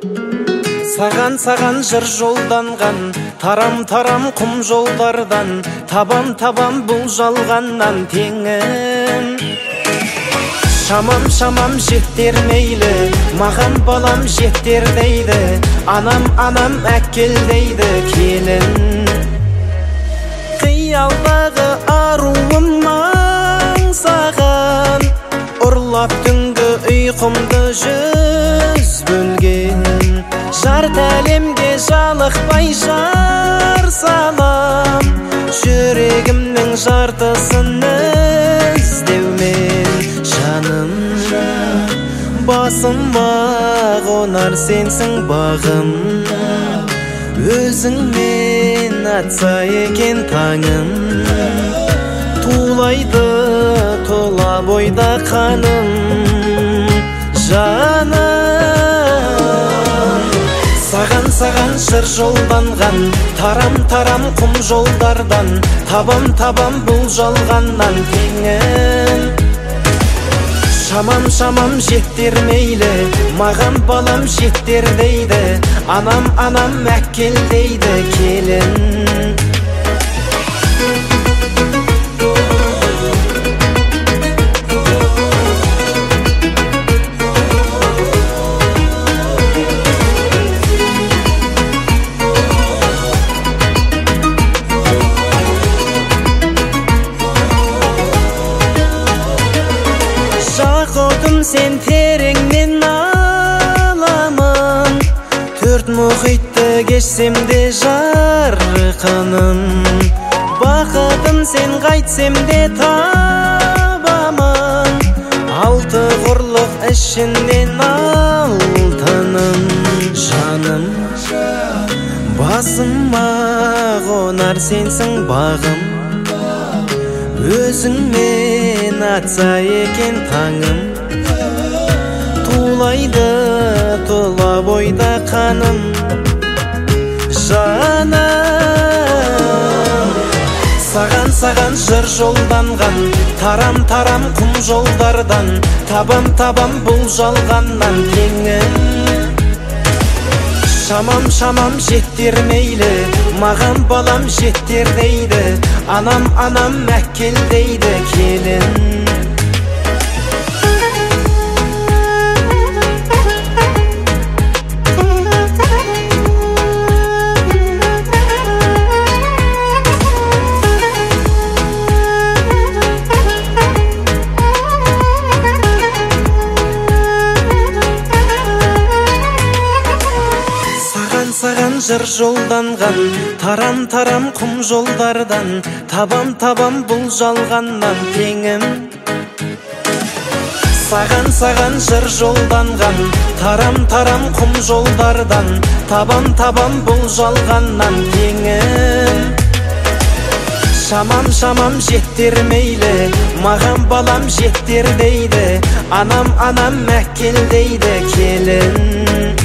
Саған жыр жолданған, тарам құм жолдардан, табам бұл жалғаннан теңім. Шамам жеттер мейлі, маған балам жеттер дейді, анам әкел дейді келін. Қиялдағы аруым аңсаған, ұрлап түнгі ұйқымды жүз бөлген. Жарты әлемге жалықпай жар салам, жүрегімнің жартысын іздеумен. Жаным, басыма қонар сенсің бағым, өзіңмен атса екен таңым. Тулайды тола бойда қаным, жаным. Саған жыр жолданған, тарам құм жолдардан, табам бұл жалғаннан теңім. Шамам жеттер мейлі, маған балам жеттер дейді, анам әкел дейді келін. Жақұтым сен тереңнен аламын, төрт мұхитты кешсем де жарқыным. Бақытым сен қайтсем де табамын, алты құрлық ішінен алтыным. Жаным, басыма қонар сенсің бағым, өзіңмен атса екен таңым. Тулайды тола бойда қаным, жаным. Саған жыр жолданған, тарам құм жолдардан, табам бұл жалғаннан теңім. Шамам жеттер мейлі, маған балам жеттер дейді, анам әкел дейді келін. Саған жыр жолданған, тарам құм жолдардан, табам бұл жалғаннан теңім. Саған жыр жолданған, тарам құм жолдардан, табам бұл жалғаннан теңім. Шамам жеттер мейлі, маған балам жеттер дейді, анам әкел дейді келін.